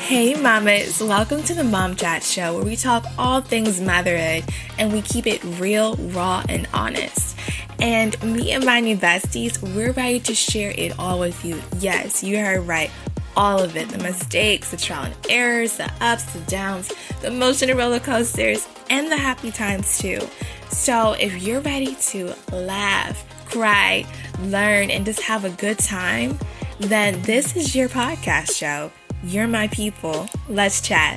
Hey mamas, welcome to the Mom Chat Show where we talk all things motherhood and we keep it real, raw, and honest. And me and my new besties, we're ready to share it all with you. Yes, you heard right. All of it. The mistakes, the trial and errors, the ups, the downs, the emotional roller coasters, and the happy times too. So if you're ready to laugh, cry, learn, and just have a good time, then this is your podcast show. You're my people. Let's chat.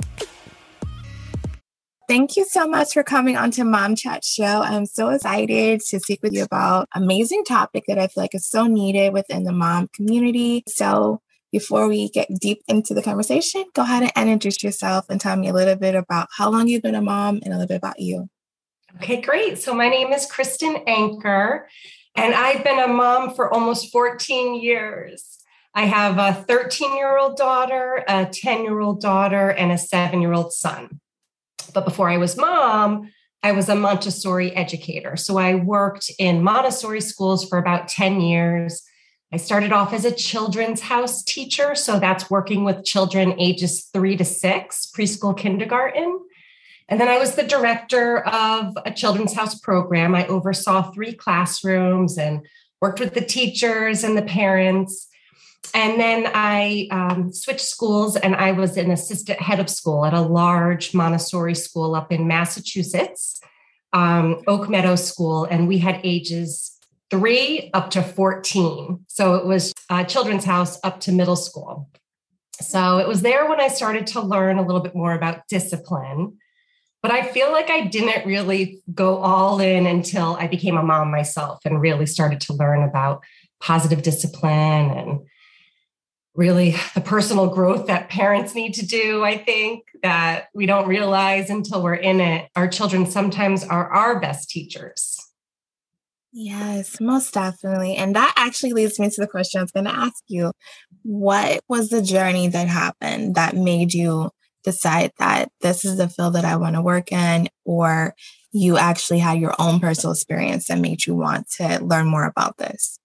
Thank you so much for coming onto Mom Chat Show. I'm so excited to speak with you about an amazing topic that I feel like is so needed within the mom community. So before we get deep into the conversation, go ahead and introduce yourself and tell me a little bit about how long you've been a mom and a little bit about you. Okay, great. So my name is Kristen Anker, and I've been a mom for almost 14 years. I have a 13-year-old daughter, a 10-year-old daughter, and a 7-year-old son. But before I was mom, I was a Montessori educator. So I worked in Montessori schools for about 10 years. I started off as a children's house teacher. So that's working with children ages 3 to 6, preschool, kindergarten. And then I was the director of a children's house program. I oversaw 3 classrooms and worked with the teachers and the parents. And then I switched schools and I was an assistant head of school at a large Montessori school up in Massachusetts, Oak Meadow School. And we had ages 3 up to 14. So it was a children's house up to middle school. So it was there when I started to learn a little bit more about discipline. But I feel like I didn't really go all in until I became a mom myself and really started to learn about positive discipline and really the personal growth that parents need to do. I think that we don't realize until we're in it. Our children sometimes are our best teachers. Yes, most definitely. And that actually leads me to the question I was going to ask you. What was the journey that happened that made you decide that this is the field that I want to work in, or you actually had your own personal experience that made you want to learn more about this?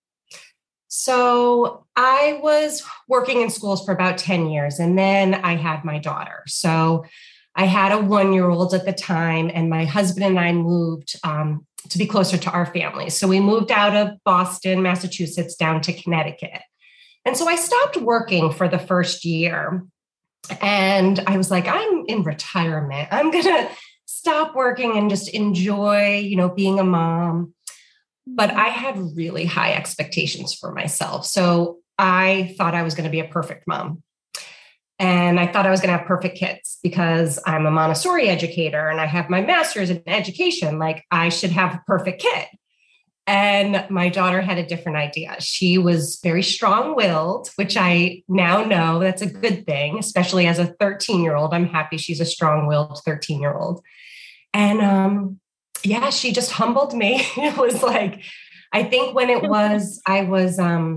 So I was working in schools for about 10 years, and then I had my daughter. So I had a 1-year-old at the time, and my husband and I moved to be closer to our family. So we moved out of Boston, Massachusetts, down to Connecticut. And so I stopped working for the first year. And I was like, I'm in retirement. I'm going to stop working and just enjoy, being a mom. But I had really high expectations for myself. So I thought I was going to be a perfect mom. And I thought I was going to have perfect kids because I'm a Montessori educator and I have my master's in education. Like I should have a perfect kid. And my daughter had a different idea. She was very strong-willed, which I now know that's a good thing, especially as a 13-year-old. I'm happy she's a strong-willed 13-year-old. And she just humbled me. It was like, I think when it was, I was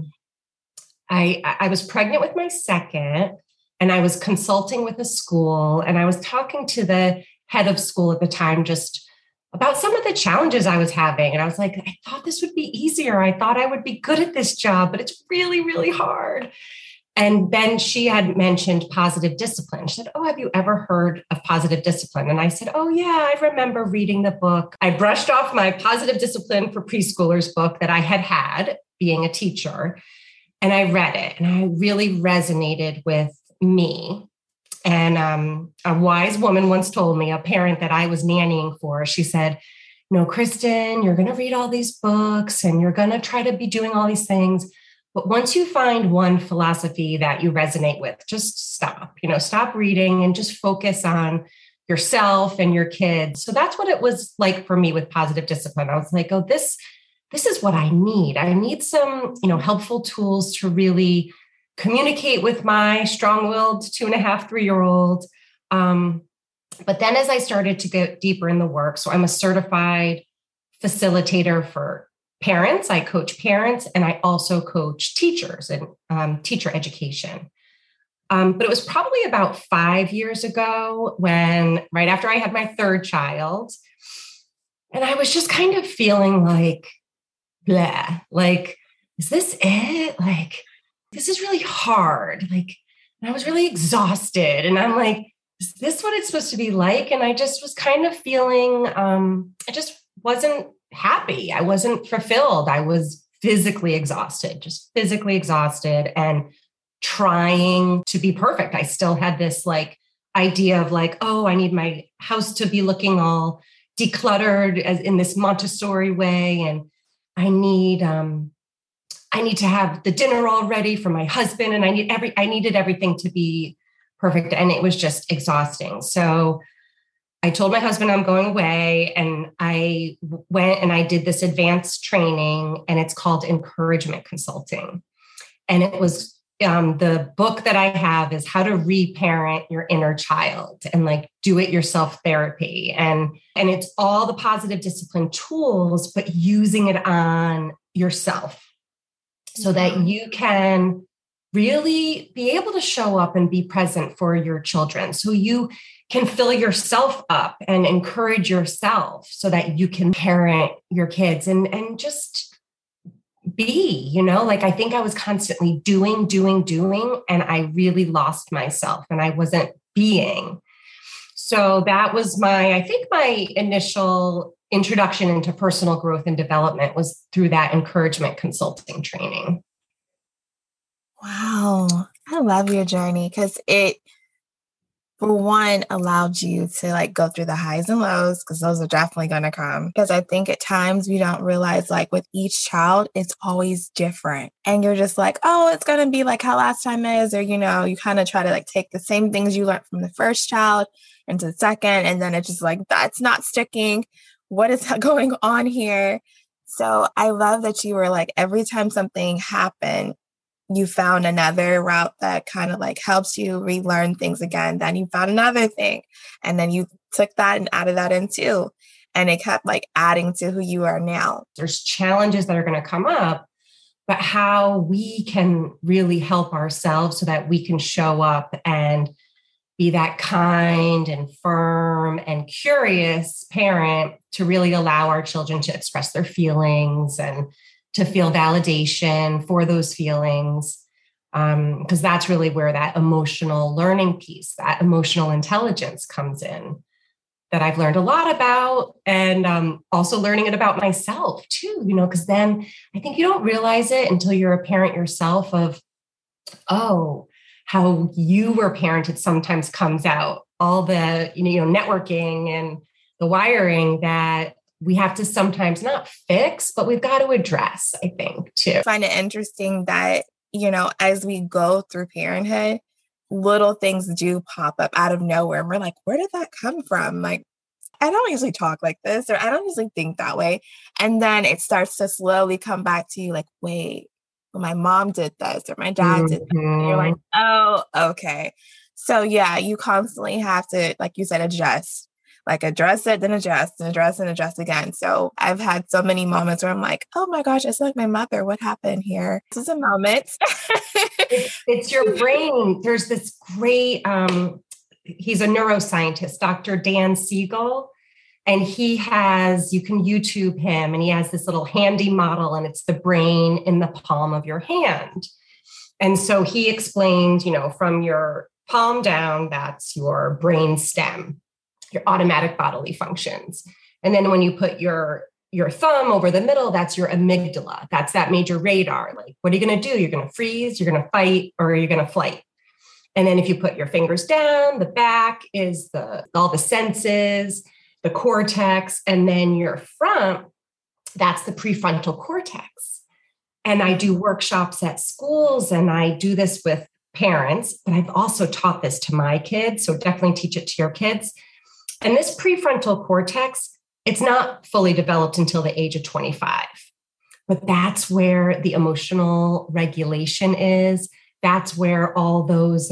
pregnant with my second, and I was consulting with a school, and I was talking to the head of school at the time just about some of the challenges I was having. And I was like, I thought this would be easier. I thought I would be good at this job, but it's really, really hard. And then she had mentioned positive discipline. She said, oh, have you ever heard of positive discipline? And I said, oh, yeah, I remember reading the book. I brushed off my positive discipline for preschoolers book that I had being a teacher. And I read it and I really resonated with me. And a wise woman once told me, a parent that I was nannying for, she said, no, Kristen, you're going to read all these books and you're going to try to be doing all these things. But once you find one philosophy that you resonate with, just stop reading and just focus on yourself and your kids. So that's what it was like for me with positive discipline. I was like, oh, this is what I need. I need some, helpful tools to really communicate with my strong-willed 2.5, 3-year-old. But then as I started to get deeper in the work, so I'm a certified facilitator for parents. I coach parents and I also coach teachers and teacher education. But it was probably about 5 years ago right after I had my third child, and I was just kind of feeling like, blah, like, is this it? Like, this is really hard. Like, And I was really exhausted. And I'm like, is this what it's supposed to be like? And I just was kind of feeling, I just wasn't happy. I wasn't fulfilled. I was physically exhausted, just physically exhausted and trying to be perfect. I still had this like idea of like, oh, I need my house to be looking all decluttered as in this Montessori way. And I need to have the dinner all ready for my husband. And I needed everything to be perfect. And it was just exhausting. So I told my husband I'm going away, and I went and I did this advanced training, and it's called encouragement consulting. And it was the book that I have is How to Reparent Your Inner Child, and like do it yourself therapy. And it's all the positive discipline tools, but using it on yourself so that you can really be able to show up and be present for your children. So you can fill yourself up and encourage yourself so that you can parent your kids and just be, like I think I was constantly doing, and I really lost myself and I wasn't being. So that was my initial introduction into personal growth and development was through that encouragement consulting training. Wow. I love your journey because it, for one, allowed you to like go through the highs and lows because those are definitely going to come. Because I think at times we don't realize like with each child, it's always different. And you're just like, oh, it's going to be like how last time is, or, you kind of try to like take the same things you learned from the first child into the second. And then it's just like, that's not sticking. What is going on here? So I love that you were like, every time something happened, you found another route that kind of like helps you relearn things again. Then you found another thing. And then you took that and added that in too. And it kept like adding to who you are now. There's challenges that are going to come up, but how we can really help ourselves so that we can show up and be that kind and firm and curious parent to really allow our children to express their feelings and to feel validation for those feelings, because that's really where that emotional learning piece, that emotional intelligence comes in that I've learned a lot about, and also learning it about myself too, because then I think you don't realize it until you're a parent yourself of, oh, how you were parented sometimes comes out, all the, networking and the wiring that we have to sometimes not fix, but we've got to address, I think, too. I find it interesting that, as we go through parenthood, little things do pop up out of nowhere. And we're like, where did that come from? Like, I don't usually talk like this, or I don't usually think that way. And then it starts to slowly come back to you like, wait, well, my mom did this or my dad did that. And you're like, oh, okay. So yeah, you constantly have to, like you said, adjust. Like address it, then adjust and address and adjust again. So I've had so many moments where I'm like, oh my gosh, it's like my mother. What happened here? This is a moment. It's your brain. There's this great, he's a neuroscientist, Dr. Dan Siegel. And you can YouTube him, and he has this little handy model, and it's the brain in the palm of your hand. And so he explained, from your palm down, that's your brain stem, your automatic bodily functions. And then when you put your thumb over the middle, that's your amygdala. That's that major radar. Like, what are you going to do? You're going to freeze, you're going to fight, or you're going to flight. And then if you put your fingers down, the back is all the senses, the cortex, and then your front, that's the prefrontal cortex. And I do workshops at schools, and I do this with parents, but I've also taught this to my kids. So definitely teach it to your kids. And this prefrontal cortex, it's not fully developed until the age of 25, but that's where the emotional regulation is. That's where all those,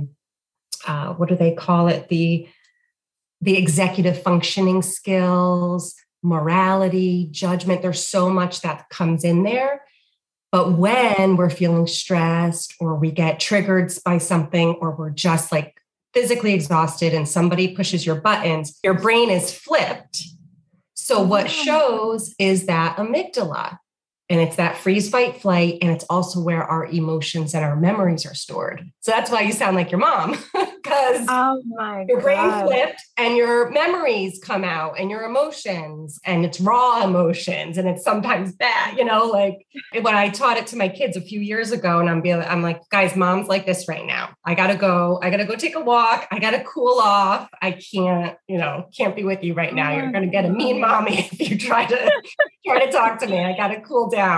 what do they call it? The executive functioning skills, morality, judgment. There's so much that comes in there. But when we're feeling stressed or we get triggered by something, or we're just like physically exhausted and somebody pushes your buttons, your brain is flipped. So what shows is that amygdala. And it's that freeze, fight, flight. And it's also where our emotions and our memories are stored. So that's why you sound like your mom, because oh my your brain God. flipped and your memories come out and your emotions, and it's raw emotions. And it's sometimes bad, like when I taught it to my kids a few years ago, and I'm like, guys, mom's like this right now. I got to go take a walk. I got to cool off. I can't be with you right now. You're going to get a mean mommy if you try to talk to me. I got to cool down.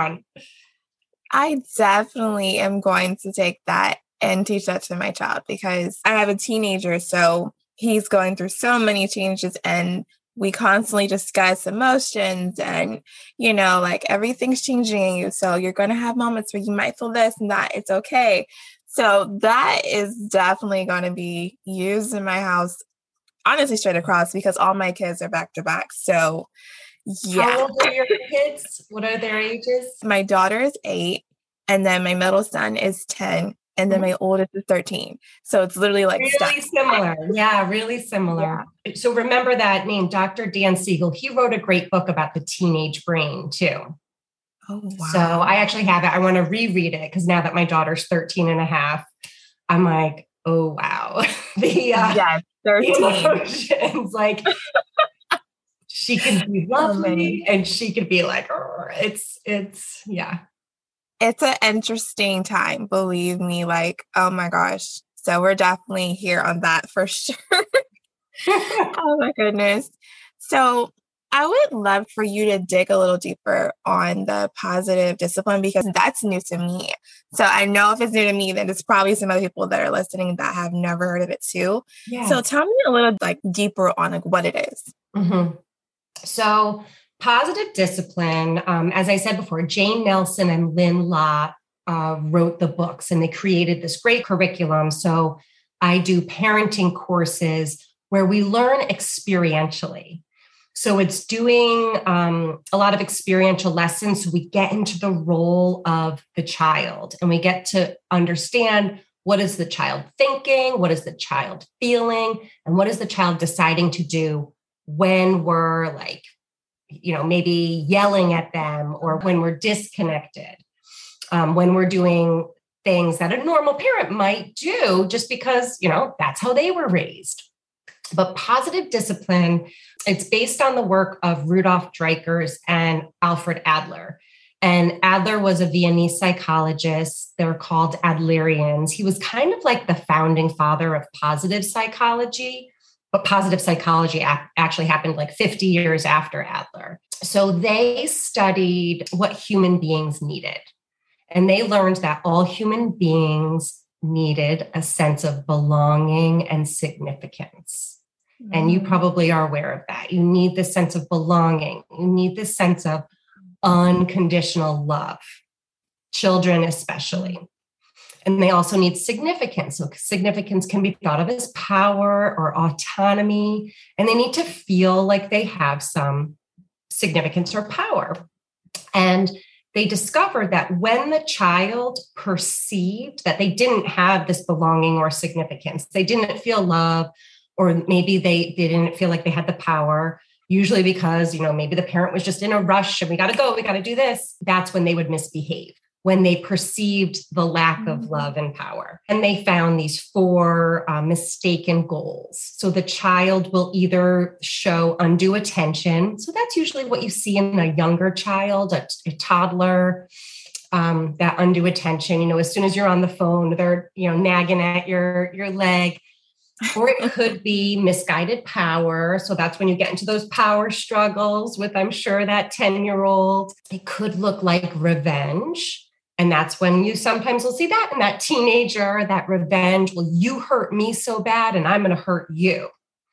I definitely am going to take that and teach that to my child, because I have a teenager, so he's going through so many changes, and we constantly discuss emotions and, like everything's changing in you. So you're going to have moments where you might feel this and that. It's okay. So that is definitely going to be used in my house, honestly, straight across, because all my kids are back to back. So yeah. How old are your kids? What are their ages? My daughter is 8, and then my middle son is 10, and then my oldest is 13. So it's literally like really similar. Yeah, really similar. Yeah. So remember that name, Dr. Dan Siegel. He wrote a great book about the teenage brain too. Oh, wow. So I actually have it. I want to reread it because now that my daughter's 13 and a half, I'm like, oh, wow. Yes, 13. The emotions, like she can be lovely and she could be like, yeah. It's an interesting time, believe me. Like, oh my gosh. So we're definitely here on that for sure. Oh my goodness. So I would love for you to dig a little deeper on the positive discipline, because that's new to me. So I know if it's new to me, then it's probably some other people that are listening that have never heard of it too. Yeah. So tell me a little deeper on what it is. Mm-hmm. So positive discipline, as I said before, Jane Nelson and Lynn Lott wrote the books, and they created this great curriculum. So I do parenting courses where we learn experientially. So it's doing a lot of experiential lessons. So we get into the role of the child, and we get to understand, what is the child thinking? What is the child feeling? And what is the child deciding to do when we're maybe yelling at them, or when we're disconnected, when we're doing things that a normal parent might do just because, that's how they were raised. But positive discipline, it's based on the work of Rudolf Dreikurs and Alfred Adler. And Adler was a Viennese psychologist. They're called Adlerians. He was kind of like the founding father of positive psychology. But positive psychology actually happened 50 years after Adler. So they studied what human beings needed. And they learned that all human beings needed a sense of belonging and significance. And you probably are aware of that. You need this sense of belonging. You need this sense of unconditional love, children especially. And they also need significance. So significance can be thought of as power or autonomy, and they need to feel like they have some significance or power. And they discovered that when the child perceived that they didn't have this belonging or significance, they didn't feel love, or maybe they didn't feel like they had the power, usually because, maybe the parent was just in a rush and we got to go, we got to do this. That's when they would misbehave, when they perceived the lack of love and power. And they found these 4 mistaken goals. So the child will either show undue attention. So that's usually what you see in a younger child, a toddler, that undue attention. As soon as you're on the phone, they're, nagging at your leg. Or it could be misguided power. So that's when you get into those power struggles with, I'm sure, that 10-year-old. It could look like revenge. And that's when you sometimes will see that in that teenager, that revenge. Well, you hurt me so bad and I'm going to hurt you.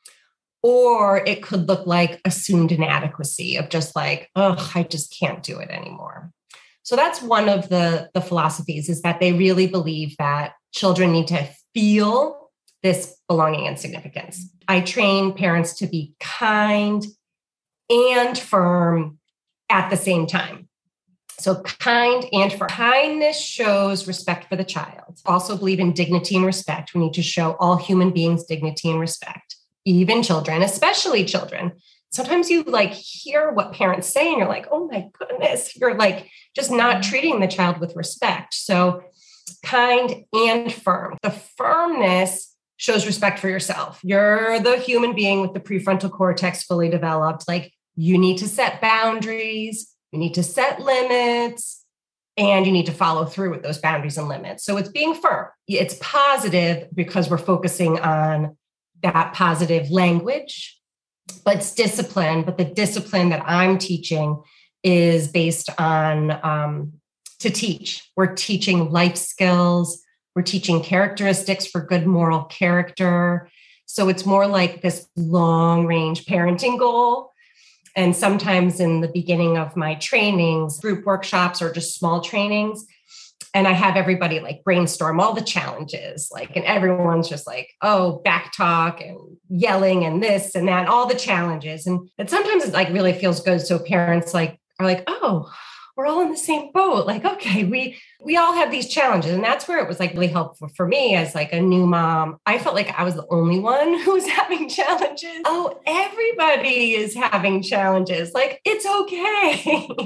Or it could look like assumed inadequacy of just I just can't do it anymore. So that's one of the philosophies, is that they really believe that children need to feel this belonging and significance. I train parents to be kind and firm at the same time. So kind and firm. Kindness shows respect for the child. Also believe in dignity and respect. We need to show all human beings dignity and respect, even children, especially children. sometimes you like hear what parents say and you're like, oh my goodness, you're like just not treating the child with respect. So kind and firm. The firmness shows respect for yourself. You're the human being with the prefrontal cortex fully developed. Like you need to set boundaries, you need to set limits, and you need to follow through with those boundaries and limits. So it's being firm. It's positive because we're focusing on that positive language, but it's discipline. But the discipline that I'm teaching is based on to teach. We're teaching life skills. We're teaching characteristics for good moral character. So it's more like this long range parenting goal. And sometimes in the beginning of my trainings, group workshops or just small trainings, and I have everybody like brainstorm all the challenges, like, and everyone's just like, oh, back talk and yelling and this and that, all the challenges. And sometimes it like really feels good. So parents like are like, oh, we're all in the same boat. Like, okay, we all have these challenges. And that's where it was like really helpful for me as like a new mom. I felt like I was the only one who was having challenges. Oh, everybody is having challenges. Like, it's okay.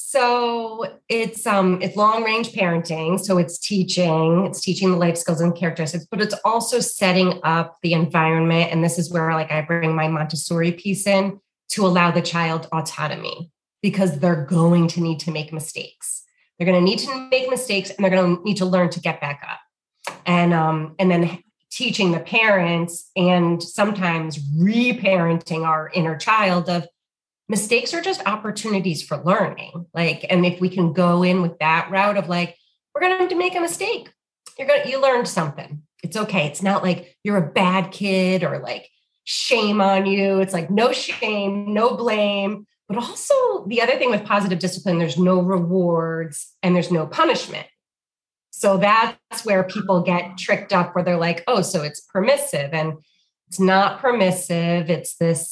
So it's long range parenting. So it's teaching the life skills and characteristics, but it's also setting up the environment. And this is where like I bring my Montessori piece in to allow the child autonomy, because they're going to need to make mistakes. They're going to need to make mistakes and they're going to need to learn to get back up. And then teaching the parents and sometimes reparenting our inner child of mistakes are just opportunities for learning. Like, and if we can go in with that route of like, we're going to make a mistake. You learned something. It's okay. It's not like you're a bad kid or like shame on you. It's like no shame, no blame. But also the other thing with positive discipline, there's no rewards and there's no punishment. So that's where people get tricked up where they're like, oh, so it's permissive. And it's not permissive. It's this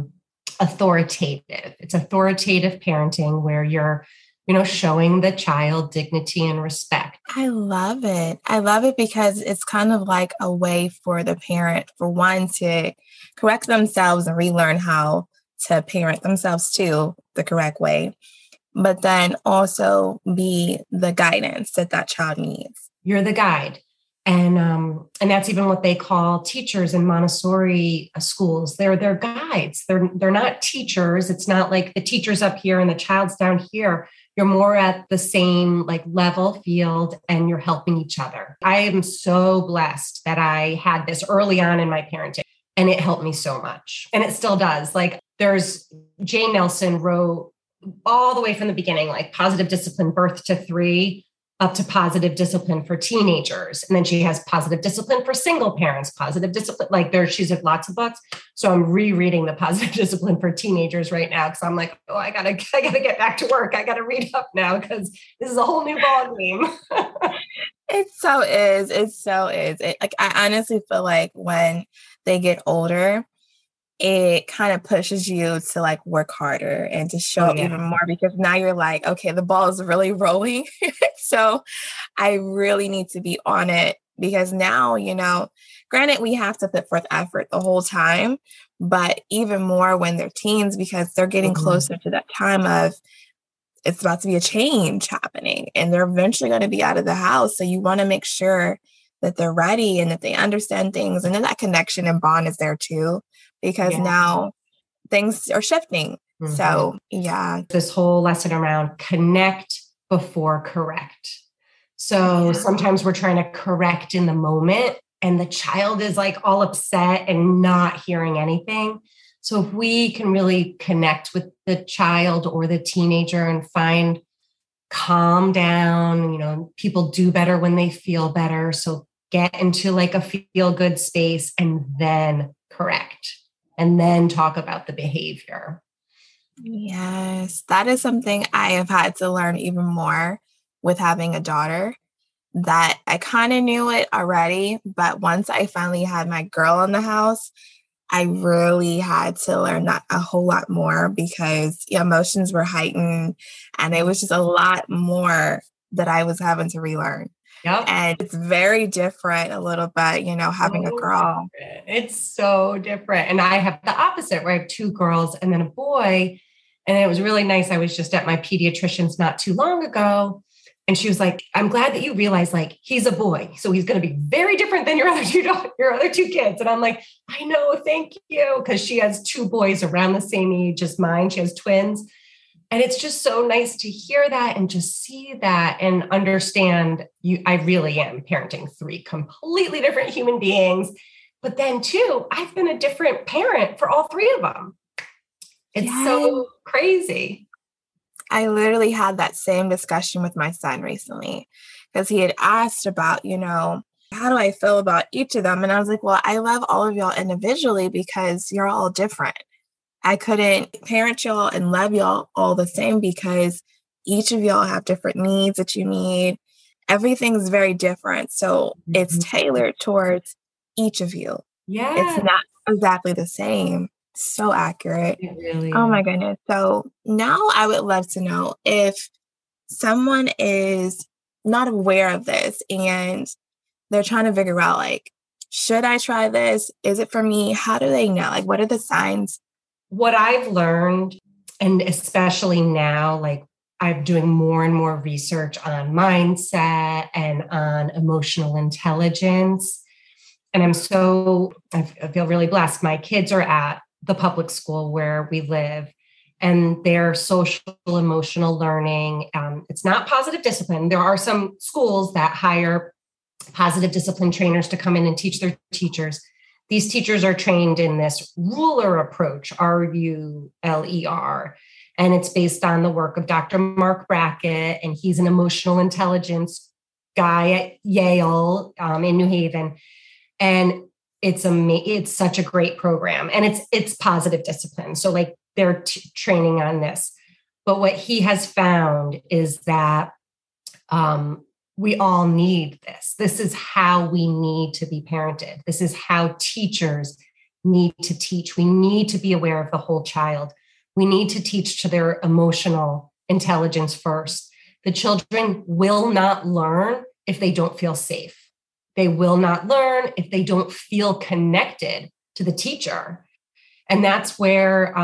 authoritative. It's authoritative parenting where you're, showing the child dignity and respect. I love it. I love it because it's kind of like a way for the parent, for one, to correct themselves and relearn how to parent themselves too the correct way, but then also be the guidance that child needs. You're the guide. And that's even what they call teachers in Montessori schools. They're guides. They're not teachers. It's not like the teacher's up here and the child's down here. You're more at the same like level field and you're helping each other. I am so blessed that I had this early on in my parenting and it helped me so much. And it still does. Like there's Jane Nelson wrote all the way from the beginning, like positive discipline, birth to 3, up to positive discipline for teenagers. And then she has positive discipline for single parents, positive discipline, she's had lots of books. So I'm rereading the positive discipline for teenagers right now. Cause I'm like, oh, I gotta get back to work. I gotta read up now because this is a whole new ballgame. It so is. I honestly feel like when they get older, it kind of pushes you to like work harder and to show up even more, because now you're like, okay, the ball is really rolling. So I really need to be on it, because now, granted, we have to put forth effort the whole time, but even more when they're teens, because they're getting closer to that time of it's about to be a change happening and they're eventually going to be out of the house. So you want to make sure that they're ready and that they understand things, and then that connection and bond is there too, because now things are shifting. So this whole lesson around connect before correct. So sometimes we're trying to correct in the moment and the child is like all upset and not hearing anything. So if we can really connect with the child or the teenager and find calm down, people do better when they feel better. So get into like a feel good space and then correct and then talk about the behavior. Yes, that is something I have had to learn even more with having a daughter, that I kind of knew it already, but once I finally had my girl in the house, I really had to learn that a whole lot more, because emotions were heightened and it was just a lot more that I was having to relearn. Yep. And it's very different a little bit, having a So girl. different. It's so different. And I have the opposite, where I have two girls and then a boy. And it was really nice. I was just at my pediatrician's not too long ago. And she was like, I'm glad that you realize like he's a boy. So he's going to be very different than your other two kids. And I'm like, I know, thank you. Because she has two boys around the same age as mine. She has twins. And it's just so nice to hear that and just see that and understand I really am parenting three completely different human beings. But then too, I've been a different parent for all three of them. It's so crazy. I literally had that same discussion with my son recently because he had asked about, how do I feel about each of them? And I was like, well, I love all of y'all individually because you're all different. I couldn't parent y'all and love y'all all the same because each of y'all have different needs that you need. Everything's very different. So it's tailored towards each of you. Yeah. It's not exactly the same. So accurate. It really Oh my goodness. So now I would love to know if someone is not aware of this and they're trying to figure out, like, should I try this? Is it for me? How do they know? Like, what are the signs? What I've learned, and especially now, like I'm doing more and more research on mindset and on emotional intelligence. And I feel really blessed. My kids are at the public school where we live, and their social emotional learning. It's not positive discipline. There are some schools that hire positive discipline trainers to come in and teach their teachers. These teachers are trained in this ruler approach, RULER, and it's based on the work of Dr. Mark Brackett, and he's an emotional intelligence guy at Yale in New Haven. And it's such a great program, and it's positive discipline. So like they're training on this, but what he has found is that we all need this. This is how we need to be parented. This is how teachers need to teach. We need to be aware of the whole child. We need to teach to their emotional intelligence first. The children will not learn if they don't feel safe. They will not learn if they don't feel connected to the teacher. And that's where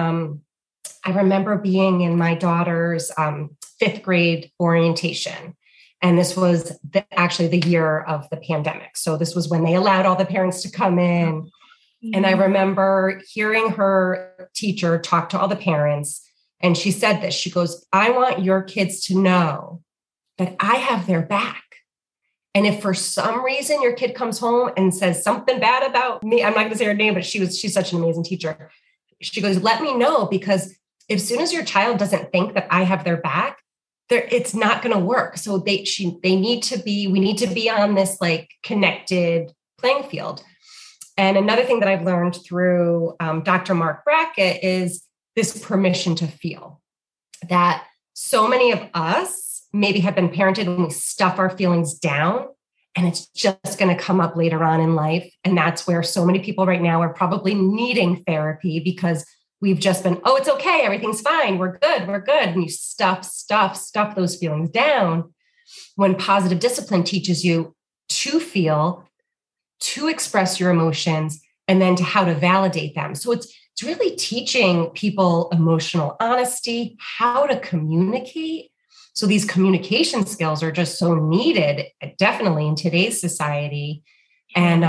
I remember being in my daughter's fifth grade orientation. And this was actually the year of the pandemic. So this was when they allowed all the parents to come in. Mm-hmm. And I remember hearing her teacher talk to all the parents. And she said this, she goes, I want your kids to know that I have their back. And if for some reason your kid comes home and says something bad about me, I'm not going to say her name, but she's such an amazing teacher. She goes, let me know, because as soon as your child doesn't think that I have their back, it's not going to work. So we need to be on this like connected playing field. And another thing that I've learned through Dr. Mark Brackett is this permission to feel, that so many of us maybe have been parented when we stuff our feelings down, and it's just going to come up later on in life. And that's where so many people right now are probably needing therapy, because we've just been, oh, it's okay, everything's fine, we're good. And you stuff those feelings down, when positive discipline teaches you to feel, to express your emotions, and then to how to validate them. So it's really teaching people emotional honesty, how to communicate. So these communication skills are just so needed, definitely in today's society. And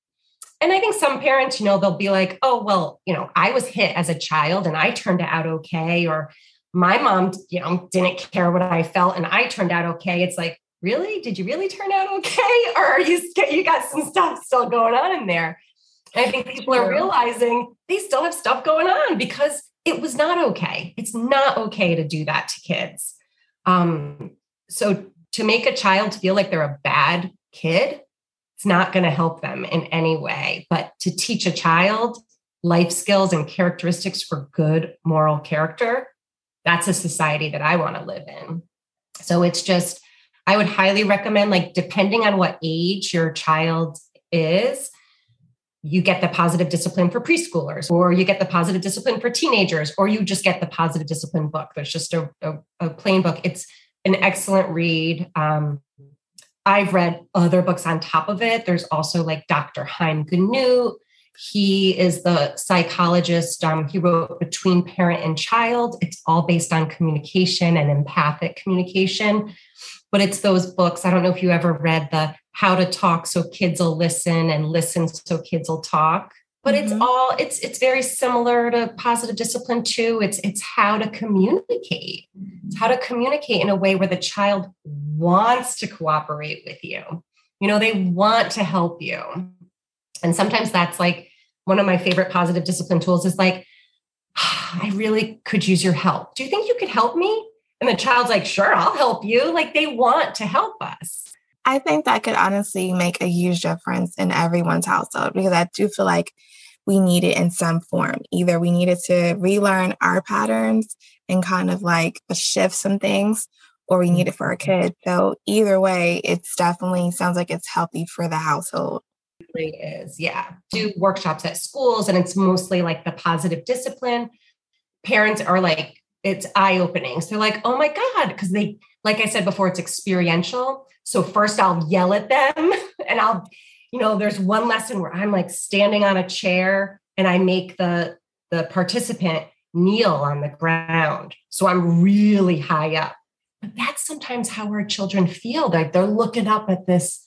I think some parents, they'll be like, oh, well, I was hit as a child and I turned out okay. Or my mom, didn't care what I felt and I turned out okay. It's like, really? Did you really turn out okay? Or are you got some stuff still going on in there? And I think people are realizing they still have stuff going on because it was not okay. It's not okay to do that to kids. So to make a child feel like they're a bad kid, it's not going to help them in any way. But to teach a child life skills and characteristics for good moral character, that's a society that I want to live in. So it's just, I would highly recommend, like, depending on what age your child is, you get the positive discipline for preschoolers, or you get the positive discipline for teenagers, or you just get the positive discipline book. There's just a plain book. It's an excellent read. I've read other books on top of it. There's also like Dr. Haim Gunut. He is the psychologist. He wrote Between Parent and Child. It's all based on communication and empathic communication. But it's those books. I don't know if you ever read the How to Talk So Kids Will Listen and Listen So Kids Will Talk. But it's very similar to positive discipline too. It's how to communicate. It's how to communicate in a way where the child wants to cooperate with you. They want to help you. And sometimes that's like one of my favorite positive discipline tools is like, I really could use your help. Do you think you could help me? And the child's like, sure, I'll help you. Like they want to help us. I think that could honestly make a huge difference in everyone's household, because I do feel like we need it in some form. Either we needed to relearn our patterns and kind of like shift some things, or we need it for our kids. So either way, it's definitely sounds like it's healthy for the household. It really is. Yeah. Do workshops at schools, and it's mostly like the positive discipline. Parents are like, it's eye-opening. So they're like, oh my God, because they, like I said before, it's experiential. So first I'll yell at them and there's one lesson where I'm like standing on a chair and I make the participant kneel on the ground. So I'm really high up. But that's sometimes how our children feel. Like they're looking up at this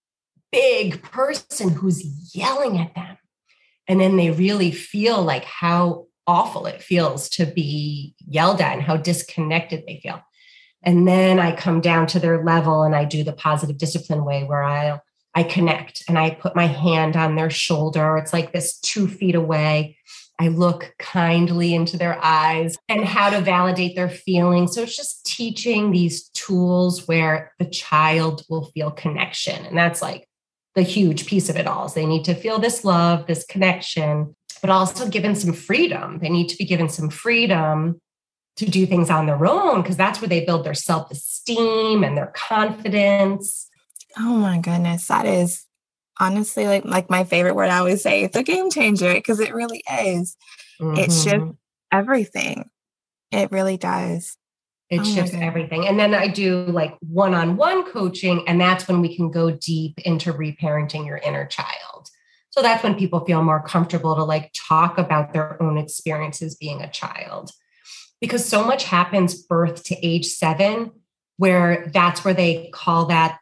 big person who's yelling at them. And then they really feel like how awful it feels to be yelled at and how disconnected they feel. And then I come down to their level and I do the positive discipline way where I connect and I put my hand on their shoulder. It's like this 2 feet away. I look kindly into their eyes and how to validate their feelings. So it's just teaching these tools where the child will feel connection. And that's like the huge piece of it all. Is they need to feel this love, this connection, but also given some freedom. They need to be given some freedom to do things on their own, because that's where they build their self-esteem and their confidence. Oh my goodness. That is honestly like my favorite word. I always say it's a game changer, because it really is. Mm-hmm. It shifts everything. It really does. It shifts everything. And then I do like one-on-one coaching, and that's when we can go deep into reparenting your inner child. So that's when people feel more comfortable to like talk about their own experiences being a child. Because so much happens birth to age 7, where that's where they call that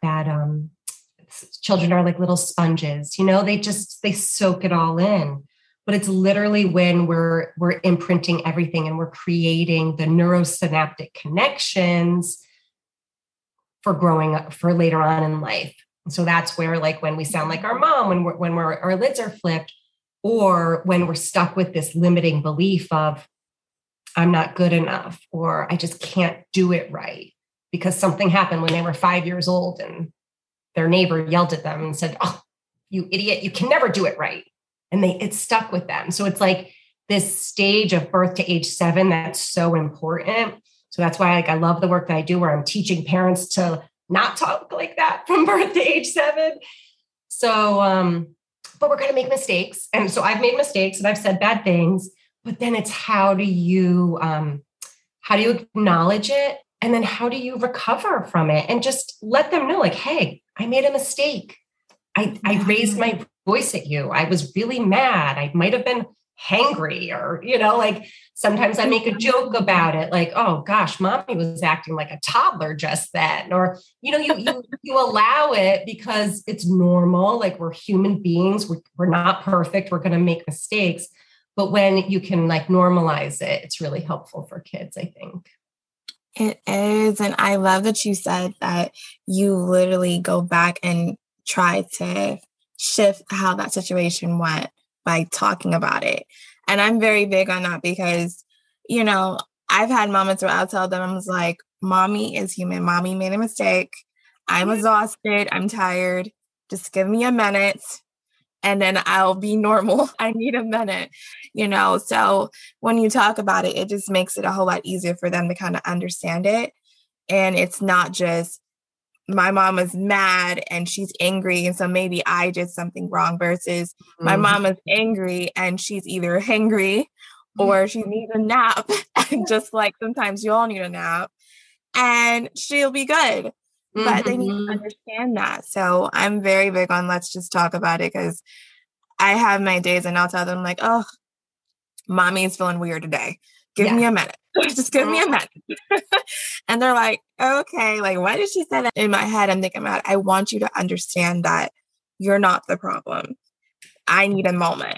children are like little sponges, they soak it all in. But it's literally when we're imprinting everything and we're creating the neurosynaptic connections for growing up, for later on in life. And so that's where, like, when we sound like our mom, when our lids are flipped, or when we're stuck with this limiting belief of I'm not good enough, or I just can't do it right because something happened when they were 5 years old and their neighbor yelled at them and said, "Oh, you idiot, you can never do it right." And it stuck with them. So it's like this stage of birth to age 7 that's so important. So that's why I love the work that I do, where I'm teaching parents to not talk like that from birth to age 7. So, but we're going to make mistakes. And so I've made mistakes and I've said bad things, but then it's how do you acknowledge it? And then how do you recover from it? And just let them know, like, hey, I made a mistake. I raised my voice at you. I was really mad. I might've been hangry, or, like sometimes I make a joke about it. Like, oh gosh, mommy was acting like a toddler just then. Or, you allow it because it's normal. Like, we're human beings. We're not perfect. We're going to make mistakes. But when you can like normalize it, it's really helpful for kids, I think. It is. And I love that you said that you literally go back and try to shift how that situation went by talking about it. And I'm very big on that because, I've had moments where I'll tell them, I was like, mommy is human. Mommy made a mistake. I'm exhausted. I'm tired. Just give me a minute and then I'll be normal. I need a minute, So when you talk about it, it just makes it a whole lot easier for them to kind of understand it. And it's not just my mom is mad and she's angry, and so maybe I did something wrong, versus my mom is angry and she's either hangry or she needs a nap. And just like sometimes you all need a nap, and she'll be good. but they need to understand that. So I'm very big on let's just talk about it, because I have my days and I'll tell them like, oh, mommy is feeling weird today. Give me a minute. Just give me a minute. And they're like, okay, like, why did she say that? In my head, I'm thinking about, I want you to understand that you're not the problem. I need a moment.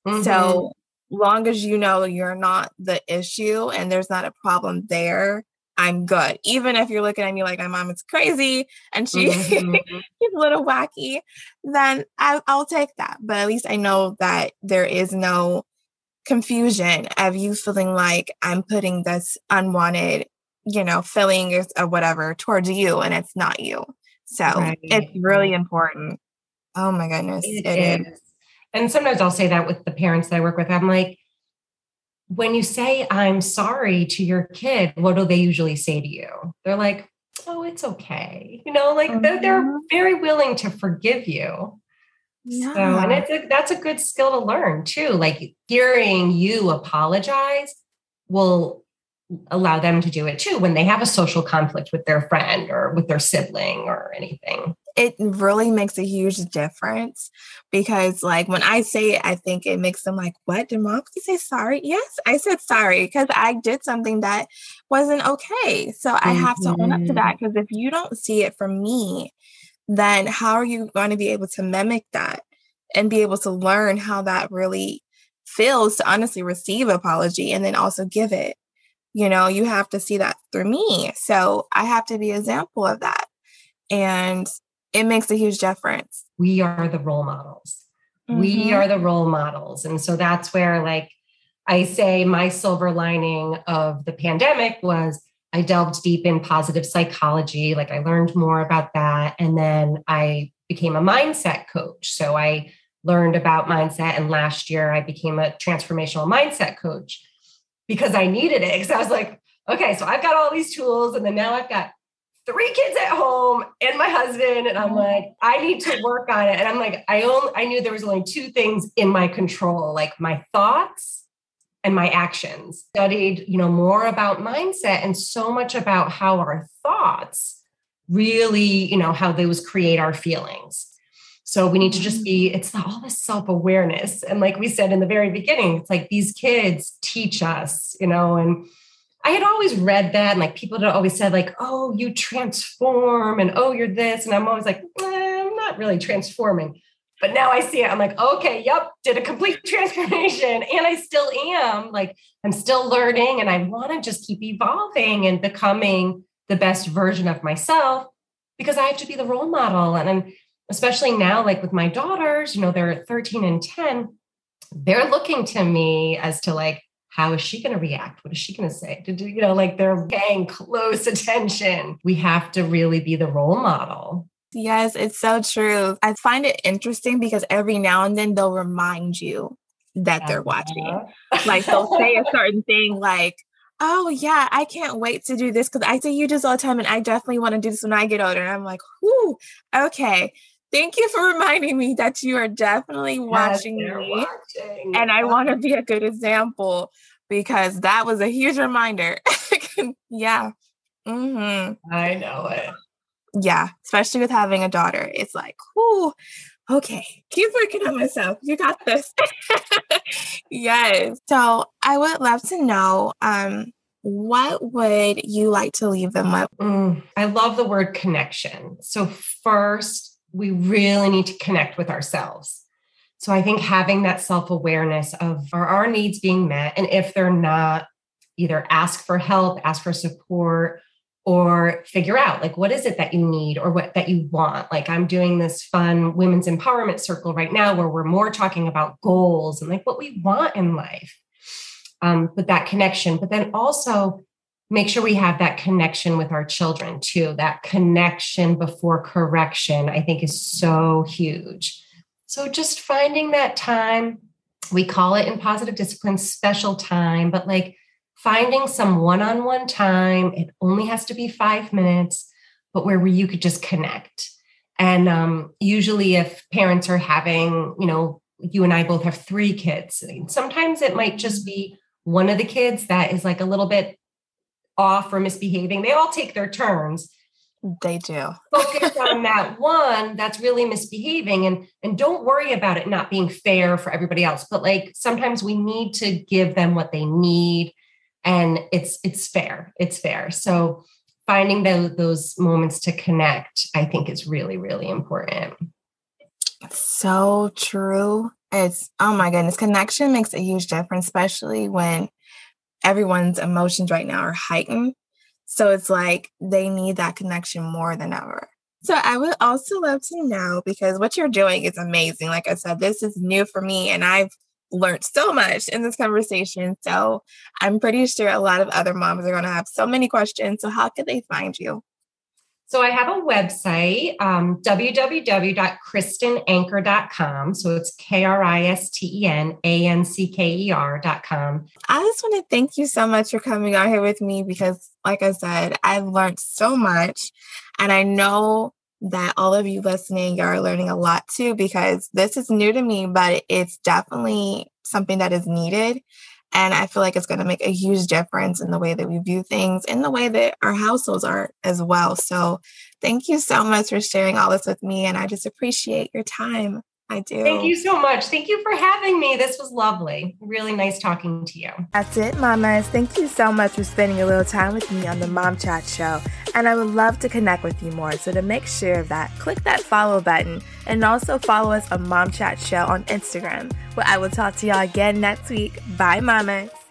So long as you know you're not the issue and there's not a problem there, I'm good. Even if you're looking at me like my mom is crazy and she's a little wacky, then I'll take that. But at least I know that there is no confusion of you feeling like I'm putting this unwanted, feeling or whatever towards you, and it's not you. So it's really important. Oh my goodness. It is. And sometimes I'll say that with the parents that I work with. I'm like, when you say I'm sorry to your kid, what do they usually say to you? They're like, oh, it's okay. They're very willing to forgive you. Yeah. So, and that's a good skill to learn too. Like hearing you apologize will allow them to do it too when they have a social conflict with their friend or with their sibling or anything. It really makes a huge difference, because like when I say it, I think it makes them like, what? Did mom say sorry? Yes, I said sorry because I did something that wasn't okay. So I have to own up to that, because if you don't see it from me, then how are you going to be able to mimic that and be able to learn how that really feels to honestly receive apology and then also give it? You have to see that through me. So I have to be an example of that. And it makes a huge difference. We are the role models. We are the role models. And so that's where, like, I say my silver lining of the pandemic was I delved deep in positive psychology. Like I learned more about that. And then I became a mindset coach. So I learned about mindset. And last year I became a transformational mindset coach because I needed it. Because I was like, okay, so I've got all these tools. And then now I've got 3 kids at home and my husband. And I'm like, I need to work on it. And I'm like, I knew there was only 2 things in my control, like my thoughts and my actions. Studied, more about mindset and so much about how our thoughts really, how those create our feelings. So we need to just it's all this self-awareness. And like we said in the very beginning, it's like these kids teach us, and I had always read that, and like people had always said like, oh, you transform and oh, you're this. And I'm always like, I'm not really transforming. But now I see it. I'm like, okay, yep, did a complete transformation. And I still am. Like, I'm still learning and I want to just keep evolving and becoming the best version of myself because I have to be the role model. And I'm especially now, like with my daughters, they're 13 and 10. They're looking to me as to like, how is she going to react? What is she going to say? They're paying close attention. We have to really be the role model. Yes, it's so true. I find it interesting because every now and then they'll remind you that they're watching. Like they'll say a certain thing like, oh yeah, I can't wait to do this because I see you do this all the time and I definitely want to do this when I get older. And I'm like, whoo, okay. Thank you for reminding me that you are definitely watching me. And I want to be a good example because that was a huge reminder. Yeah. I know it. Yeah, especially with having a daughter. It's like, whoo, okay, keep working on myself. You got this. Yes. So I would love to know, what would you like to leave them with? I love the word connection. So first, we really need to connect with ourselves. So I think having that self-awareness of are our needs being met? And if they're not, either ask for help, ask for support, or figure out like, what is it that you need or what that you want? Like I'm doing this fun women's empowerment circle right now where we're more talking about goals and like what we want in life. But that connection, but then also make sure we have that connection with our children too. That connection before correction, I think is so huge. So just finding that time, we call it in positive discipline, special time, but like finding some one-on-one time. It only has to be 5 minutes, but where you could just connect. And usually if parents are having, you and I both have 3 kids, sometimes it might just be one of the kids that is like a little bit off or misbehaving. They all take their turns, They do. Focus on that one that's really misbehaving and don't worry about it not being fair for everybody else. But like sometimes we need to give them what they need and it's fair. It's fair. So finding those moments to connect, I think is really, really important. So true. Oh my goodness, connection makes a huge difference, especially when everyone's emotions right now are heightened. So it's like they need that connection more than ever. So I would also love to know, because what you're doing is amazing. Like I said, this is new for me and I've learned so much in this conversation. So I'm pretty sure a lot of other moms are going to have so many questions. So how could they find you? So I have a website, www.kristenanker.com. So it's KristenAnker.com. I just want to thank you so much for coming out here with me because, like I said, I've learned so much. And I know that all of you listening are learning a lot too, because this is new to me, but it's definitely something that is needed. And I feel like it's going to make a huge difference in the way that we view things, in the way that our households are as well. So thank you so much for sharing all this with me. And I just appreciate your time. I do. Thank you so much. Thank you for having me. This was lovely. Really nice talking to you. That's it, mamas. Thank you so much for spending a little time with me on the Mom Chat Show. And I would love to connect with you more. So to make sure of that, click that follow button and also follow us on Mom Chat Show on Instagram, where I will talk to y'all again next week. Bye, mamas.